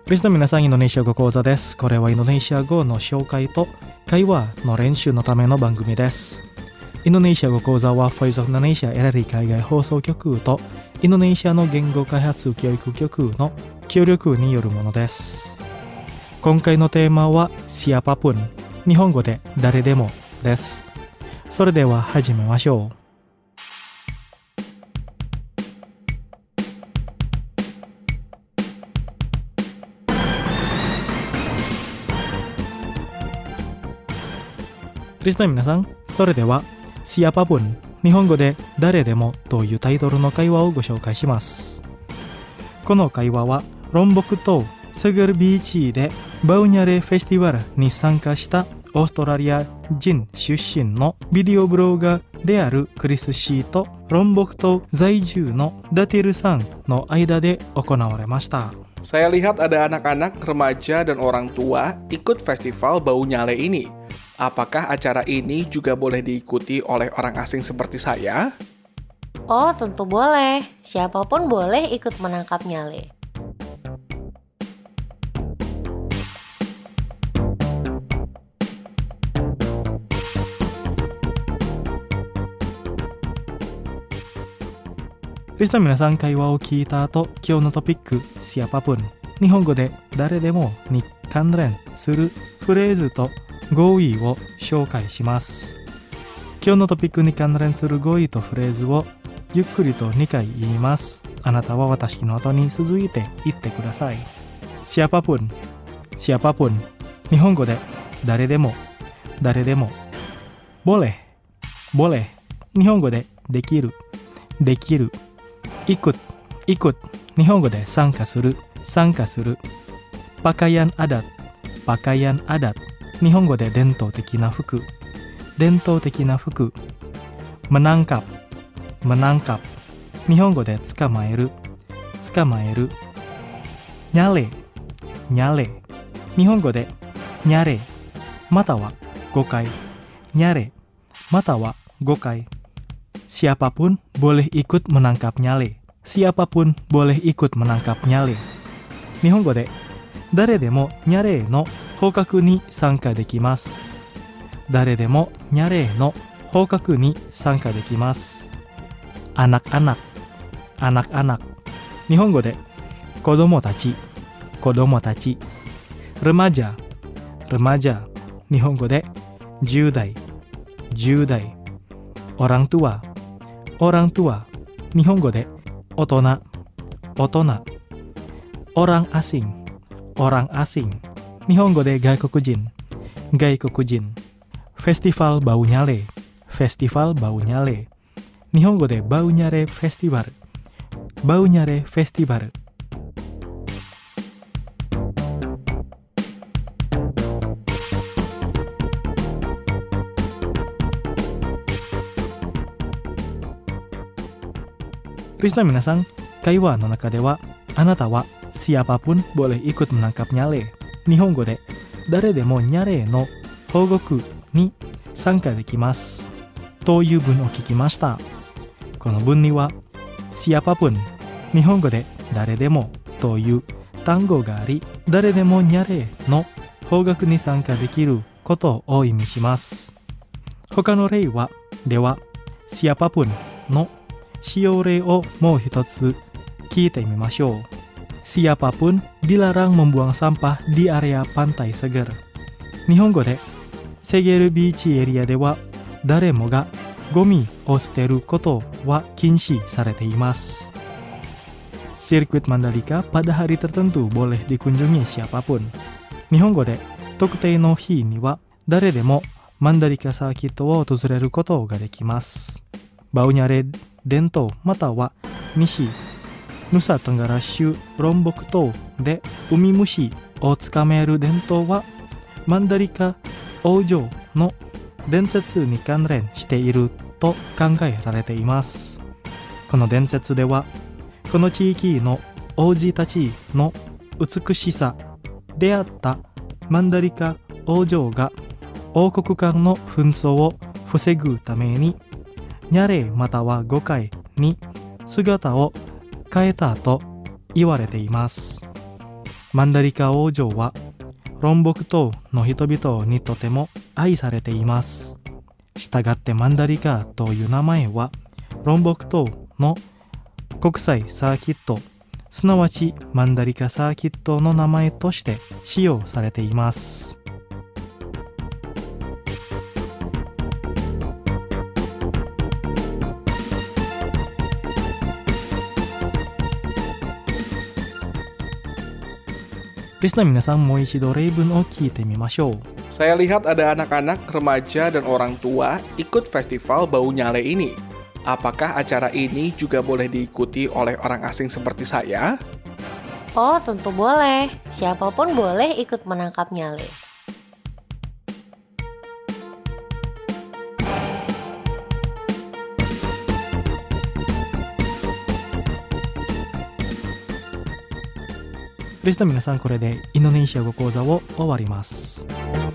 リスの皆さん、インドネシア語講座です。これはインドネシア語の紹介と会話の練習のための番組です。インドネシア語講座は Voice of Indonesia LRI 海外放送局とインドネシアの言語開発教育局の協力によるものです。今回のテーマは Siapapun、 日本語で誰でもです。それでは始めましょう。リスナーの皆さん、それでは Siapapun、 日本語で誰でもというタイトルの会話をご紹介します。この会話はロンボク島セグルビーチでバウニャレフェスティバルに参加したオーストラリア人出身のビデオブロガーであるクリス・シーとロンボク島在住のダティルさんの間で行われました。 Saya lihat ada anak-anak, remaja, dan orang tua ikut festival Bau Nyale ini. Apakah acara ini juga boleh diikuti oleh orang asing seperti saya? Oh, tentu boleh. Siapapun boleh ikut menangkap nyale. Listener 皆さん、会話を聞いた後、今日のトピック Siapapun、 日本語で誰でもに関連するフレーズと語彙を紹介します。今日のトピックに関連する語彙とフレーズをゆっくりと2回言います。あなたは私の後に続いて言ってください。Siapapun、 Siapapun、 日本語で誰でも、誰でも。Boleh、 Boleh、 日本語でできる、できる。Ikut、 Ikut、 日本語で参加する、参加する。Pakaian adat、 Pakaian adat、日本語で伝統的な服、伝統的な服。menangkap、 menangkap、 日本語で捕まえる、捕まえる。nyale、 nyale、 日本語でにゃれまたは誤解、にゃれまたは誤解。Siapapun boleh ikut menangkap nyale、 Siapapun boleh ikut menangkap nyale、 日本語で誰でもニャレーの捕獲に参加できます。誰でもニャレーの捕獲に参加できます。anak-anak、 anak-anak、 日本語で子供たち、子供たち。remaja、 remaja、 日本語で10代、10代。orang tua、 orang tua、 日本語で大人、大人。orang asing、orang asing、 日本語で外国人、外国人。Festival Bau Nyale、 Festival Bau Nyale、 日本語でバウニャレフェスティバル、バウニャレフェスティバル。リスナー皆さん、会話の中ではあなたはSiapapun boleh ikut menangkap nyale、 日本語で誰でもニャレーの保護区に参加できますという文を聞きました。この文にはSiapapun、 日本語で誰でもという単語があり、誰でもニャレーの保護区に参加できることを意味します。他の例はではSiapapunの使用例をもう一つ聞いてみましょう。Siapapun dilarang membuang sampah di area pantai Seger、 日本語でセゲルビーチエリアでは誰もがゴミを捨てることは禁止されています。Sirkuit Mandalika pada hari tertentu boleh dikunjungi siapapun、 日本語で特定の日には誰でもマンダリカサーキットを訪れることができます。バウニャレ伝統または西ヌサトンガラ州ロンボク島でウミムシを捕まえる伝統はマンダリカ王女の伝説に関連していると考えられています。この伝説ではこの地域の王子たちの美しさであったマンダリカ王女が王国間の紛争を防ぐためにニャレまたは誤解に姿を変えたと言われています。 マンダリカ王女はロンボク島の人々にとても愛されています。したがってマンダリカという名前はロンボク島の国際サーキット、すなわちマンダリカサーキットの名前として使用されています。リスナー皆さんもう一度例文を聞いてみましょう。 Saya lihat ada anak-anak, remaja, dan orang tua ikut festival bau nyale ini. Apakah acara ini juga boleh diikuti oleh orang asing seperti saya? Oh, tentu boleh. Siapapun boleh ikut menangkap nyale. リスナー皆さん、これでインドネシア語講座を終わります。